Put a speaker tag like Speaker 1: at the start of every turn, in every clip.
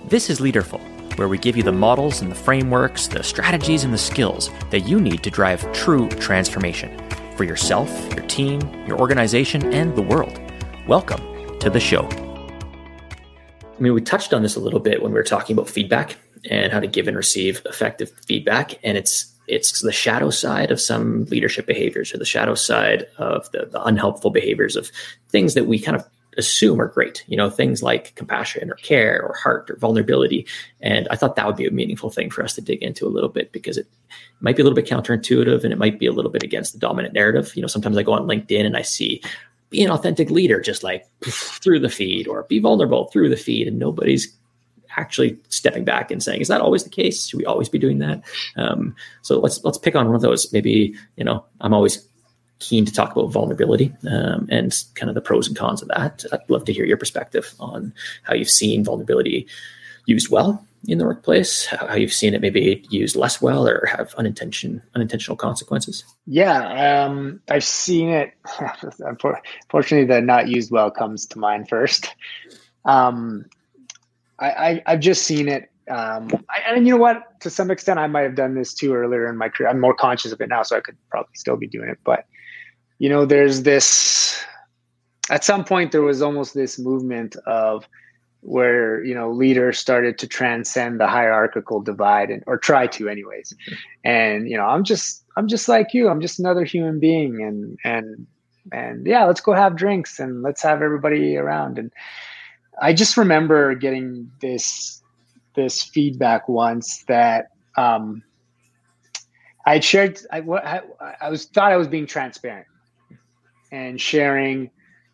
Speaker 1: This is Leaderful, where we give you the models and the frameworks, the strategies and the skills that you need to drive true transformation for yourself, your team, your organization, and the world. Welcome to the show. I mean, we touched on this a little bit when we were talking about feedback and how to give and receive effective feedback. And it's the shadow side of some leadership behaviors, or the shadow side of the unhelpful behaviors of things that we kind of assume are great, things like compassion or care or heart or vulnerability. And I thought that would be a meaningful thing for us to dig into a little bit, because it might be a little bit counterintuitive and it might be a little bit against the dominant narrative. Sometimes I go on LinkedIn and I see be an authentic leader, just like through the feed, or be vulnerable through the feed. And nobody's actually stepping back and saying, is that always the case? Should we always be doing that? So let's pick on one of those. Maybe, I'm always keen to talk about vulnerability and kind of the pros and cons of that. I'd love to hear your perspective on how you've seen vulnerability used well in the workplace, how you've seen it maybe used less well or have unintentional consequences.
Speaker 2: Yeah, I've seen it. Unfortunately, the not used well comes to mind first. I've just seen it. And you know what? To some extent, I might have done this too earlier in my career. I'm more conscious of it now, so I could probably still be doing it. But, there's this, at some point, there was almost this movement of where, leaders started to transcend the hierarchical divide, or try to anyways. And, I'm just like you. I'm just another human being. And yeah, let's go have drinks and let's have everybody around. And I just remember getting this feedback once that I had shared. I thought I was being transparent and sharing,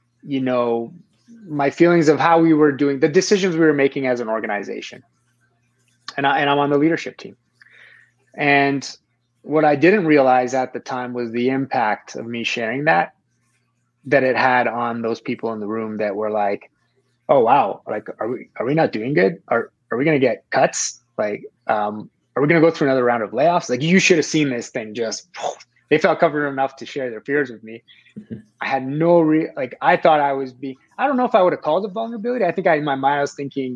Speaker 2: my feelings of how we were doing the decisions we were making as an organization. And I'm on the leadership team. And what I didn't realize at the time was the impact of me sharing that it had on those people in the room that were like, oh, wow. Like, are we not doing good? Are we going to get cuts? Like, are we going to go through another round of layoffs? Like, you should have seen this thing they felt comfortable enough to share their fears with me. Mm-hmm. I had I thought I was I don't know if I would have called it vulnerability. I think in my mind, I was thinking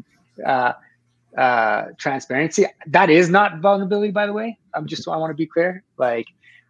Speaker 2: transparency. That is not vulnerability, by the way. I want to be clear. But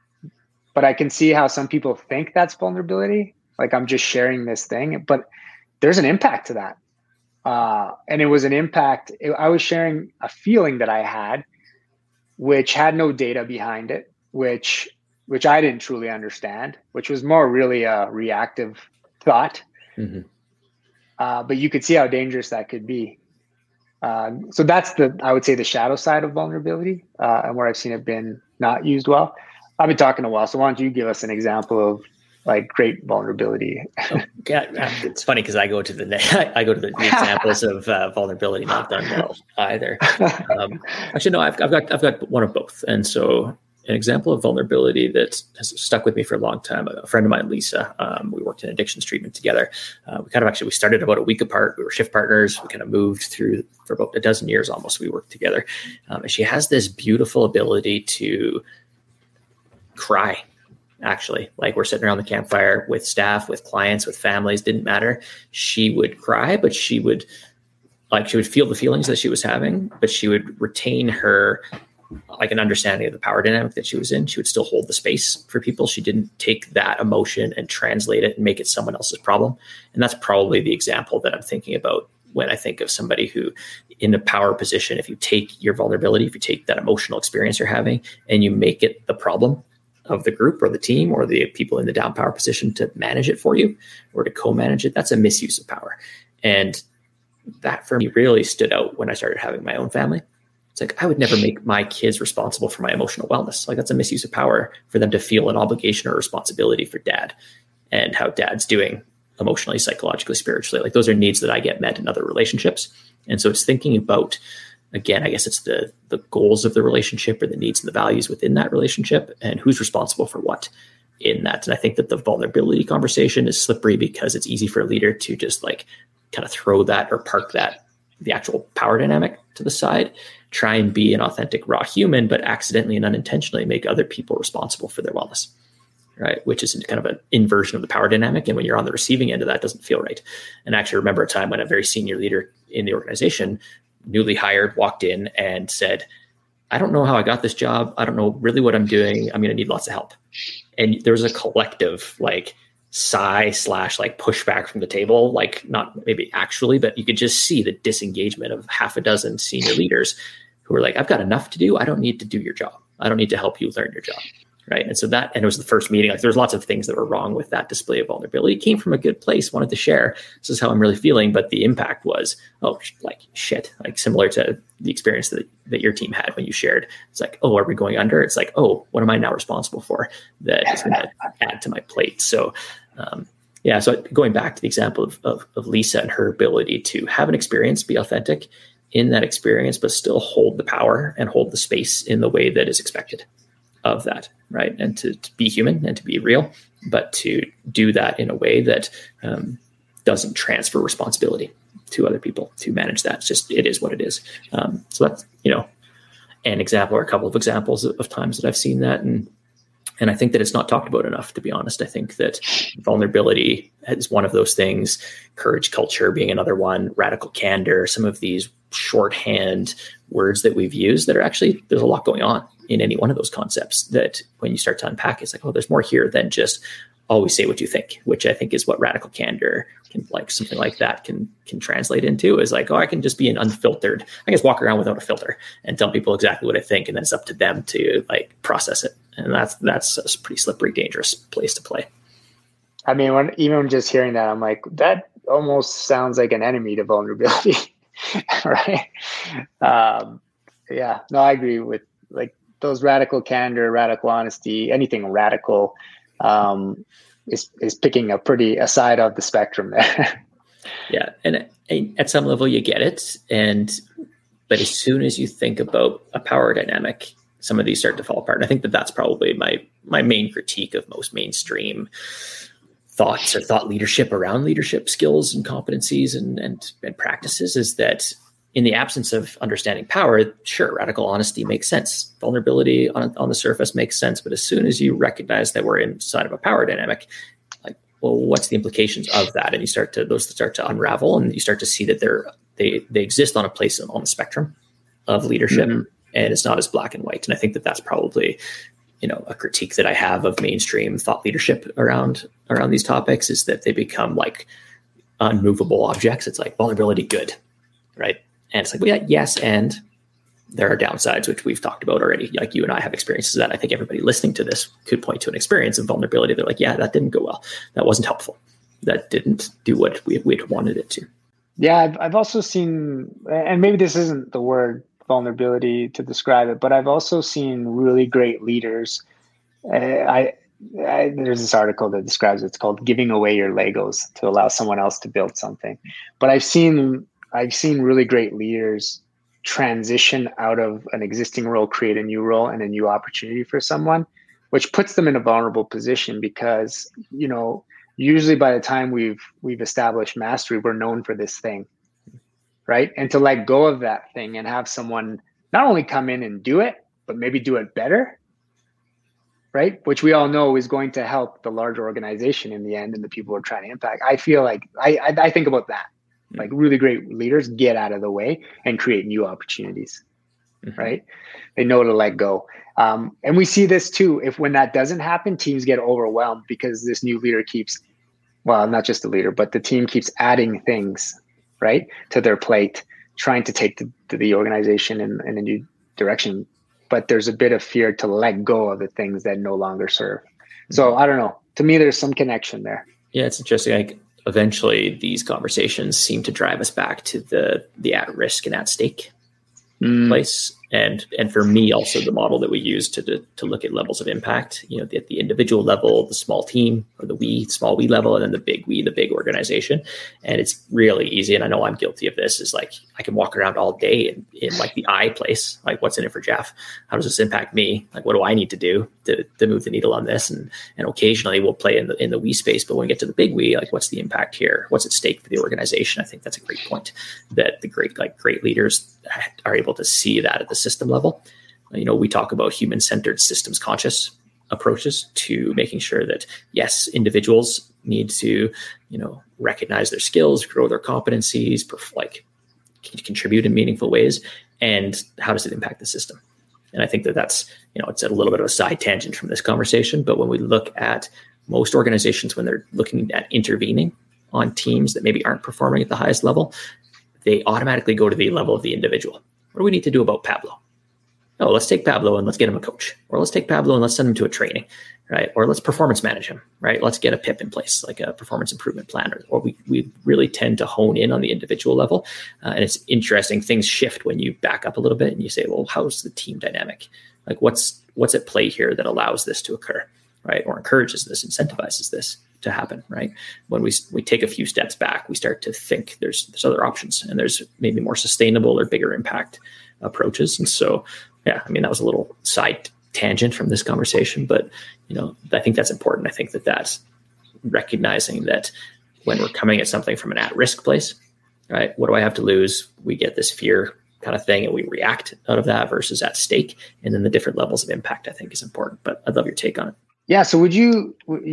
Speaker 2: I can see how some people think that's vulnerability. Like, I'm just sharing this thing, but there's an impact to that. And it was an impact. I was sharing a feeling that I had, which had no data behind it, which I didn't truly understand, which was more really a reactive thought. Mm-hmm. But you could see how dangerous that could be. So that's I would say the shadow side of vulnerability, and where I've seen it been not used well. I've been talking a while, so why don't you give us an example of great vulnerability?
Speaker 1: It's funny because I go to the examples of vulnerability not done well either. Actually, no, I've got one of both, and so an example of vulnerability that has stuck with me for a long time. A friend of mine, Lisa, we worked in addictions treatment together. We started about a week apart. We were shift partners. We kind of moved through for about a dozen years almost. We worked together, and she has this beautiful ability to cry. Actually, like, we're sitting around the campfire with staff, with clients, with families, didn't matter. She would cry, but she would feel the feelings that she was having, but she would retain her, an understanding of the power dynamic that she was in. She would still hold the space for people. She didn't take that emotion and translate it and make it someone else's problem. And that's probably the example that I'm thinking about when I think of somebody who, in a power position, if you take your vulnerability, if you take that emotional experience you're having and you make it the problem of the group or the team or the people in the down power position to manage it for you or to co-manage it, that's a misuse of power. And that for me really stood out when I started having my own family. It's like, I would never make my kids responsible for my emotional wellness. Like, that's a misuse of power for them to feel an obligation or responsibility for dad and how dad's doing emotionally, psychologically, spiritually. Like, those are needs that I get met in other relationships. And so it's thinking about, again, I guess it's the goals of the relationship or the needs and the values within that relationship and who's responsible for what in that. And I think that the vulnerability conversation is slippery because it's easy for a leader to just kind of throw that or park the actual power dynamic to the side, try and be an authentic raw human, but accidentally and unintentionally make other people responsible for their wellness, right? Which is kind of an inversion of the power dynamic. And when you're on the receiving end of that, it doesn't feel right. And I actually remember a time when a very senior leader in the organization newly hired walked in and said, I don't know how I got this job. I don't know really what I'm doing. I'm going to need lots of help. And there was a collective like sigh / like pushback from the table, like not maybe actually, but you could just see the disengagement of half a dozen senior leaders who were like, I've got enough to do. I don't need to do your job. I don't need to help you learn your job. Right. And so and it was the first meeting. Like there's lots of things that were wrong with that display of vulnerability. It came from a good place, wanted to share. This is how I'm really feeling. But the impact was, oh, like shit, like similar to the experience that your team had when you shared. It's like, oh, are we going under? It's like, oh, what am I now responsible for that is going to add to my plate? So, so going back to the example of Lisa and her ability to have an experience, be authentic in that experience, but still hold the power and hold the space in the way that is expected of that, right? And to be human and to be real, but to do that in a way that doesn't transfer responsibility to other people to manage that. It's just, it is what it is. So that's, an example or a couple of examples of times that I've seen that. And I think that it's not talked about enough, to be honest. I think that vulnerability is one of those things, courage culture being another one, radical candor, some of these shorthand words that we've used that are actually, there's a lot going on in any one of those concepts that when you start to unpack, it's like, oh, there's more here than just always say what you think, which I think is what radical candor can, like something like that can translate into, is like, oh, I can just be an unfiltered, I guess walk around without a filter and tell people exactly what I think. And then it's up to them to like process it. And that's a pretty slippery, dangerous place to play.
Speaker 2: I mean, even just hearing that, I'm like, that almost sounds like an enemy to vulnerability. Right. No, I agree with like those radical candor, radical honesty, anything radical, is picking a side of the spectrum there.
Speaker 1: Yeah. And at some level you get it. But as soon as you think about a power dynamic, some of these start to fall apart. And I think that that's probably my main critique of most mainstream thoughts or thought leadership around leadership skills and competencies and practices, is that in the absence of understanding power, sure, radical honesty makes sense. Vulnerability on the surface makes sense. But as soon as you recognize that we're inside of a power dynamic, like, well, what's the implications of that? And those start to unravel, and you start to see that they exist on a place on the spectrum of leadership, and it's not as black and white. And I think that that's probably, a critique that I have of mainstream thought leadership around these topics, is that they become like unmovable objects. It's like vulnerability, good, right? And it's like, well, yeah, yes, and there are downsides, which we've talked about already. Like you and I have experiences that I think everybody listening to this could point to an experience of vulnerability. They're like, yeah, that didn't go well. That wasn't helpful. That didn't do what we'd wanted it to. Yeah,
Speaker 2: I've also seen, and maybe this isn't the word vulnerability to describe it, but I've also seen really great leaders. There's this article that describes it. It's called "Giving Away Your Legos to Allow Someone Else to Build Something." But I've seen really great leaders transition out of an existing role, create a new role and a new opportunity for someone, which puts them in a vulnerable position because, usually by the time we've established mastery, we're known for this thing, right? And to let go of that thing and have someone not only come in and do it, but maybe do it better, right? Which we all know is going to help the larger organization in the end and the people we're trying to impact. I feel like I think about that. Like really great leaders get out of the way and create new opportunities, right? They know to let go. And we see this too. When that doesn't happen, teams get overwhelmed because this new leader not just the leader, but the team keeps adding things, right, to their plate, trying to take the organization in a new direction. But there's a bit of fear to let go of the things that no longer serve. So I don't know. To me, there's some connection there.
Speaker 1: Yeah, it's interesting. Like eventually these conversations seem to drive us back to the at risk and at stake place. And for me, also the model that we use to look at levels of impact, at the individual level, the small team, or the small we level, and then the big we, the big organization. And it's really easy. And I know I'm guilty of this, is like, I can walk around all day in like the I place, like what's in it for Jeff? How does this impact me? Like, what do I need to do to move the needle on this? And occasionally we'll play in the we space, but when we get to the big we, like what's the impact here? What's at stake for the organization? I think that's a great point, that the great leaders are able to see that at the system level. We talk about human-centered, systems conscious approaches to making sure that, yes, individuals need to, recognize their skills, grow their competencies, contribute in meaningful ways, and how does it impact the system? And I think that's, it's a little bit of a side tangent from this conversation, but when we look at most organizations, when they're looking at intervening on teams that maybe aren't performing at the highest level, they automatically go to the level of the individual. What do we need to do about Pablo? Oh, let's take Pablo and let's get him a coach, or let's take Pablo and let's send him to a training, right? Or let's performance manage him, right? Let's get a PIP in place, like a performance improvement plan, or we really tend to hone in on the individual level. And it's interesting, things shift when you back up a little bit and you say, well, how's the team dynamic? Like what's at play here that allows this to occur, right? Or encourages this, incentivizes this to happen, right? When we take a few steps back, we start to think there's other options, and there's maybe more sustainable or bigger impact approaches. And so, yeah, I mean, that was a little side tangent from this conversation, but, I think that's important. I think that's recognizing that when we're coming at something from an at-risk place, right? What do I have to lose? We get this fear kind of thing and we react out of that versus at stake. And then the different levels of impact, I think, is important, but I'd love your take on it.
Speaker 2: Yeah. So would you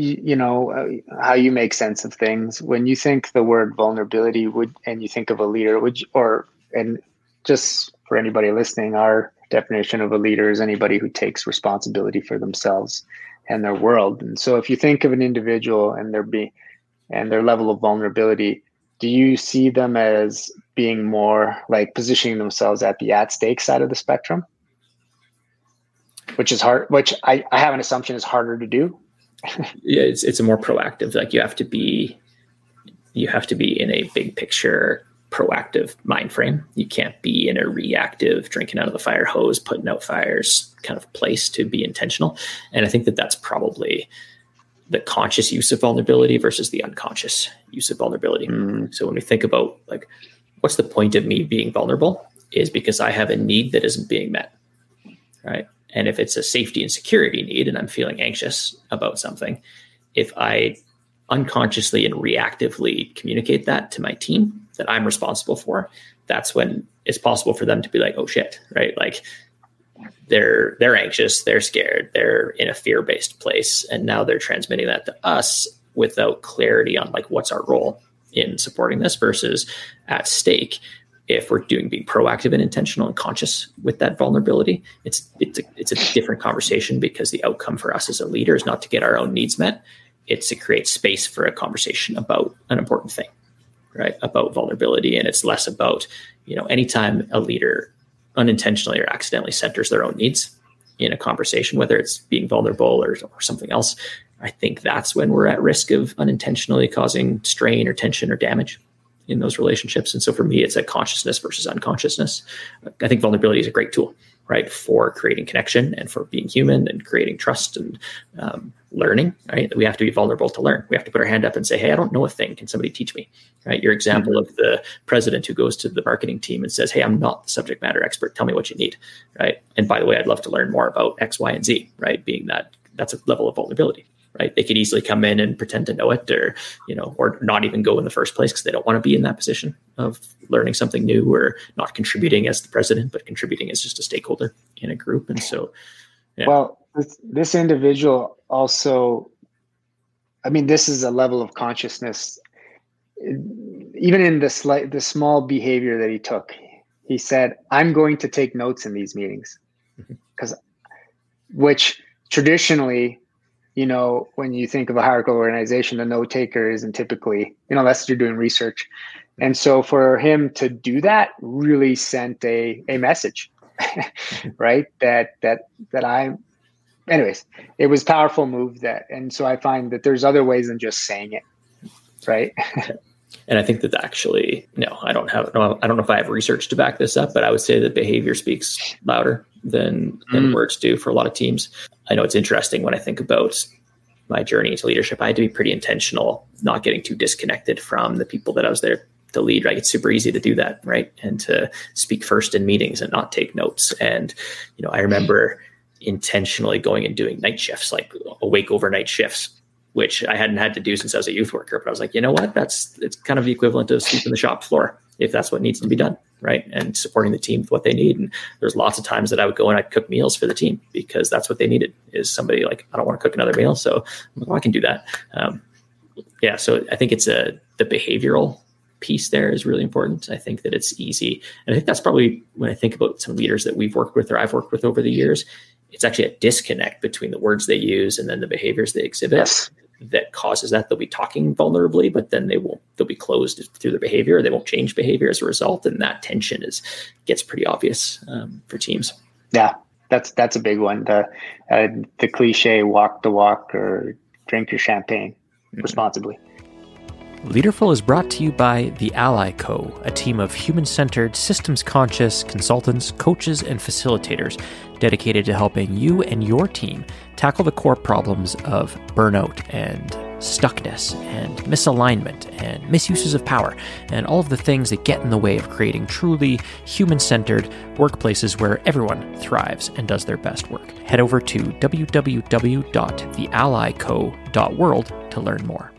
Speaker 2: how you make sense of things when you think the word vulnerability and you think of a leader, and just for anybody listening, our definition of a leader is anybody who takes responsibility for themselves and their world. And so if you think of an individual and their level of vulnerability, do you see them as being more like positioning themselves at the at stake side of the spectrum? Which is hard, which I have an assumption is harder to do.
Speaker 1: Yeah, it's a more proactive, like you have to be in a big picture proactive mind frame. You can't be in a reactive, drinking out of the fire hose, putting out fires kind of place to be intentional. And I think that's probably the conscious use of vulnerability versus the unconscious use of vulnerability. So when we think about like, what's the point of me being vulnerable is because I have a need that isn't being met, right? And if it's a safety and security need and I'm feeling anxious about something, if I unconsciously and reactively communicate that to my team that I'm responsible for, that's when it's possible for them to be like, oh shit, right? Like they're anxious, they're scared, they're in a fear-based place. And now they're transmitting that to us without clarity on like, what's our role in supporting this versus at stake. If we're being proactive and intentional and conscious with that vulnerability, it's a different conversation because the outcome for us as a leader is not to get our own needs met. It's to create space for a conversation about an important thing, right? About vulnerability. And it's less about, anytime a leader unintentionally or accidentally centers their own needs in a conversation, whether it's being vulnerable or something else, I think that's when we're at risk of unintentionally causing strain or tension or damage in those relationships. And so for me, it's a consciousness versus unconsciousness. I think vulnerability is a great tool, right? For creating connection and for being human and creating trust and learning, right? We have to be vulnerable to learn. We have to put our hand up and say, hey, I don't know a thing. Can somebody teach me? Right? Your example of the president who goes to the marketing team and says, hey, I'm not the subject matter expert. Tell me what you need, right? And by the way, I'd love to learn more about X, Y, and Z, right? Being that's a level of vulnerability. Right. They could easily come in and pretend to know it or not even go in the first place because they don't want to be in that position of learning something new or not contributing as the president, but contributing as just a stakeholder in a group. And so, yeah.
Speaker 2: Well, this individual also, this is a level of consciousness, even in the small behavior that he took. He said, I'm going to take notes in these meetings which traditionally, when you think of a hierarchical organization, the note taker isn't typically, unless you're doing research. And so for him to do that really sent a message, right? Anyways, it was a powerful move and so I find that there's other ways than just saying it, right?
Speaker 1: And I think that actually, I don't know if I have research to back this up, but I would say that behavior speaks louder than words do for a lot of teams. I know it's interesting when I think about my journey into leadership, I had to be pretty intentional, not getting too disconnected from the people that I was there to lead, right? It's super easy to do that, right? And to speak first in meetings and not take notes. And, I remember intentionally going and doing night shifts, like awake overnight shifts, which I hadn't had to do since I was a youth worker. But I was like, you know what? It's kind of the equivalent of sleeping the shop floor if that's what needs to be done, right? And supporting the team with what they need. And there's lots of times that I would go and I'd cook meals for the team because that's what they needed is somebody like, I don't want to cook another meal. So I can do that. So I think it's the behavioral piece there is really important. I think that it's easy. And I think that's probably when I think about some leaders that we've worked with or I've worked with over the years, it's actually a disconnect between the words they use and then the behaviors they exhibit.
Speaker 2: Yes.
Speaker 1: That causes that. They'll be talking vulnerably, but then they'll be closed through their behavior. They won't change behavior as a result. And that tension gets pretty obvious for teams.
Speaker 2: Yeah, that's a big one. The cliche walk the walk or drink your champagne responsibly.
Speaker 3: Leaderful is brought to you by The Ally Co., a team of human-centered, systems-conscious consultants, coaches, and facilitators dedicated to helping you and your team tackle the core problems of burnout and stuckness and misalignment and misuses of power and all of the things that get in the way of creating truly human-centered workplaces where everyone thrives and does their best work. Head over to www.theallyco.world to learn more.